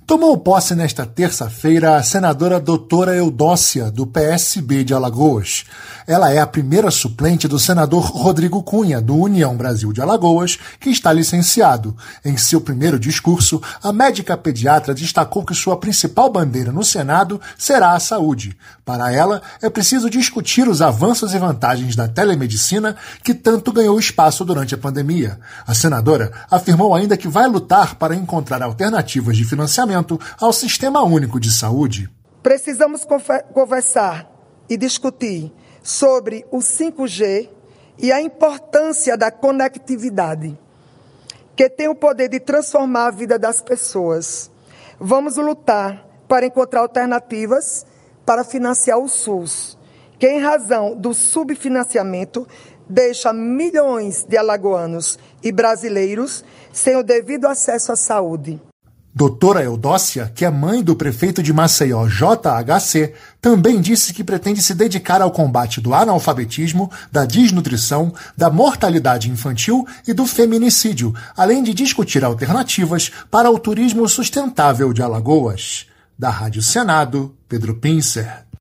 Tomou posse nesta terça-feira a senadora doutora Eudócia, do PSB de Alagoas. Ela é a primeira suplente do senador Rodrigo Cunha, do União Brasil de Alagoas, que está licenciado. Em seu primeiro discurso, a médica pediatra destacou que sua principal bandeira no Senado será a saúde. Para ela, é preciso discutir os avanços e vantagens da telemedicina, que tanto ganhou espaço durante a pandemia. A senadora afirmou ainda que vai lutar para encontrar alternativas de financiamento ao Sistema Único de Saúde. Precisamos conversar e discutir sobre o 5G e a importância da conectividade, que tem o poder de transformar a vida das pessoas. Vamos lutar para encontrar alternativas para financiar o SUS, que, em razão do subfinanciamento, deixa milhões de alagoanos e brasileiros sem o devido acesso à saúde. Doutora Eudócia, que é mãe do prefeito de Maceió, JHC, também disse que pretende se dedicar ao combate do analfabetismo, da desnutrição, da mortalidade infantil e do feminicídio, além de discutir alternativas para o turismo sustentável de Alagoas. Da Rádio Senado, Pedro Pincer.